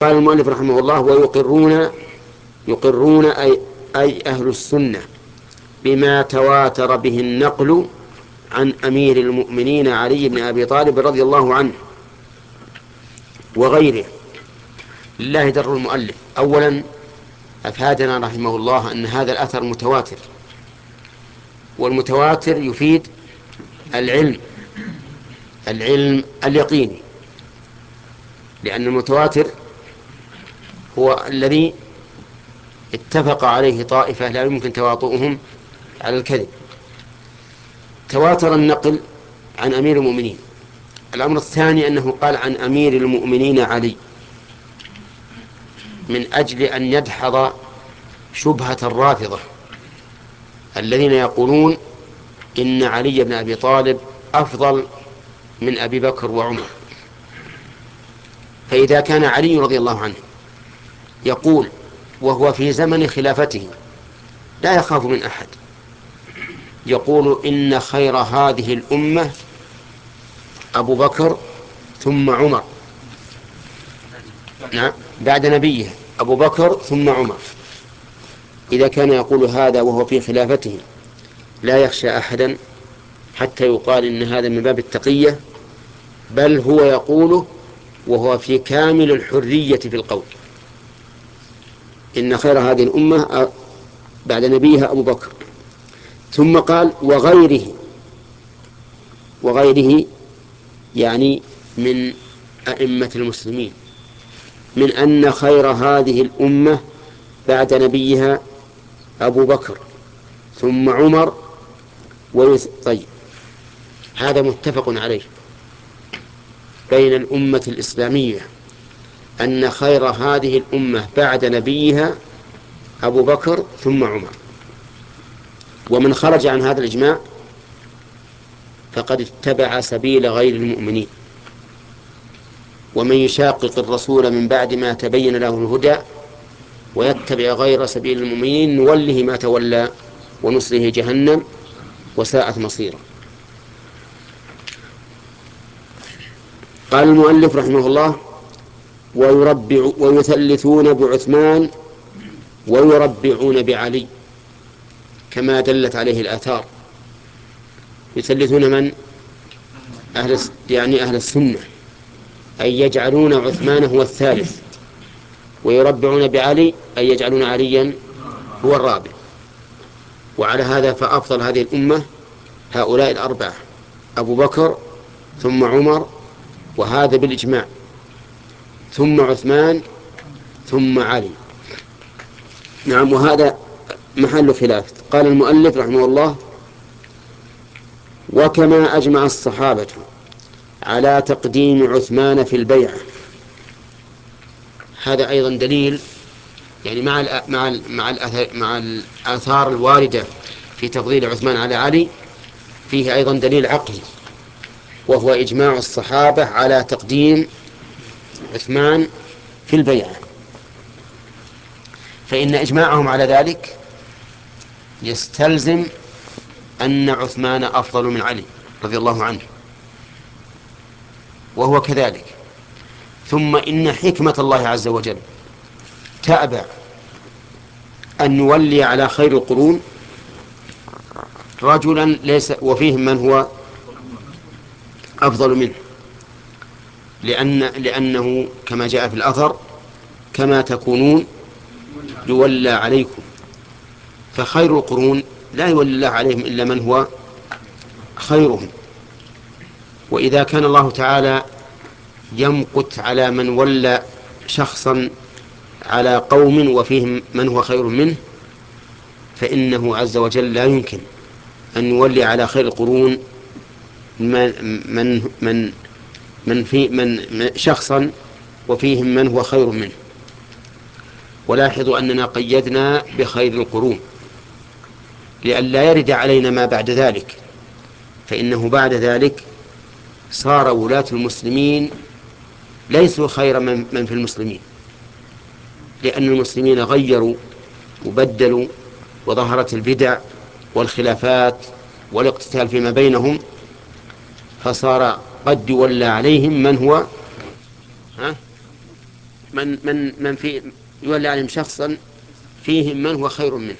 قال المؤلف رحمه الله: يقرون أي أهل السنة بما تواتر به النقل عن أمير المؤمنين علي بن أبي طالب رضي الله عنه وغيره. لله در المؤلف. أولا أفادنا رحمه الله أن هذا الأثر متواتر، والمتواتر يفيد العلم اليقيني، لأن المتواتر هو الذي اتفق عليه طائفة لا يمكن تواطؤهم على الكذب. تواتر النقل عن أمير المؤمنين. الأمر الثاني أنه قال عن أمير المؤمنين علي من أجل أن يدحض شبهة الرافضة الذين يقولون إن علي بن أبي طالب أفضل من أبي بكر وعمر. فإذا كان علي رضي الله عنه يقول وهو في زمن خلافته لا يخاف من أحد، يقول إن خير هذه الأمة أبو بكر ثم عمر، نعم بعد نبيه أبو بكر ثم عمر. إذا كان يقول هذا وهو في خلافته لا يخشى أحدا حتى يقال إن هذا من باب التقية، بل هو يقوله وهو في كامل الحرية في القول: إن خير هذه الأمة بعد نبيها أبو بكر. ثم قال وغيره يعني من أئمة المسلمين، من أن خير هذه الأمة بعد نبيها أبو بكر ثم عمر طيب، هذا متفق عليه بين الأمة الإسلامية أن خير هذه الأمة بعد نبيها أبو بكر ثم عمر. ومن خرج عن هذا الإجماع فقد اتبع سبيل غير المؤمنين. ومن يشاقق الرسول من بعد ما تبين له الهدى ويتبع غير سبيل المؤمنين نوله ما تولى ونصله جهنم وساءت مصيرا. قال المؤلف رحمه الله: ويثلثون بعثمان ويربعون بعلي كما دلت عليه الآثار. يثلثون من؟ أهل السنة، أي يجعلون عثمان هو الثالث، ويربعون بعلي أي يجعلون عليا هو الرابع. وعلى هذا فأفضل هذه الأمة هؤلاء الأربعة: أبو بكر ثم عمر، وهذا بالإجماع، ثم عثمان ثم علي. نعم، وهذا محل خلاف. قال المؤلف رحمه الله: وكما أجمع الصحابة على تقديم عثمان في البيعة. هذا أيضا دليل، يعني مع الآثار الواردة في تفضيل عثمان على علي فيه أيضا دليل عقلي، وهو إجماع الصحابة على تقديم عثمان في البيعة. فإن إجماعهم على ذلك يستلزم أن عثمان أفضل من علي رضي الله عنه، وهو كذلك. ثم إن حكمة الله عز وجل تأبى أن نولي على خير القرون رجلا ليس وفيهم من هو أفضل منه، لأنه كما جاء في الأثر: كما تكونون يولى عليكم. فخير القرون لا يولي الله عليهم إلا من هو خيرهم. وإذا كان الله تعالى يمقت على من ولى شخصا على قوم وفيهم من هو خير منه، فإنه عز وجل لا يمكن أن يولي على خير القرون من شخصا وفيهم من هو خير منه. ولاحظوا أننا قيدنا بخير القرون لئلا يرد علينا ما بعد ذلك، فإنه بعد ذلك صار ولاة المسلمين ليسوا خير من في المسلمين، لأن المسلمين غيروا وبدلوا، وظهرت البدع والخلافات والاقتتال فيما بينهم، فصار قد يولى عليهم من هو يولي عليهم شخصا فيهم من هو خير منه.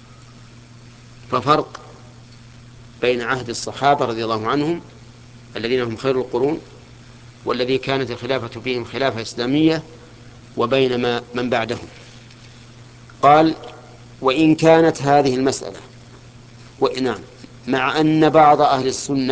ففرق بين عهد الصحابة رضي الله عنهم الذين هم خير القرون والذي كانت الخلافة فيهم خلافة إسلامية، وبين من بعدهم. قال: وإن كانت هذه المسألة، نعم، مع أن بعض أهل السنة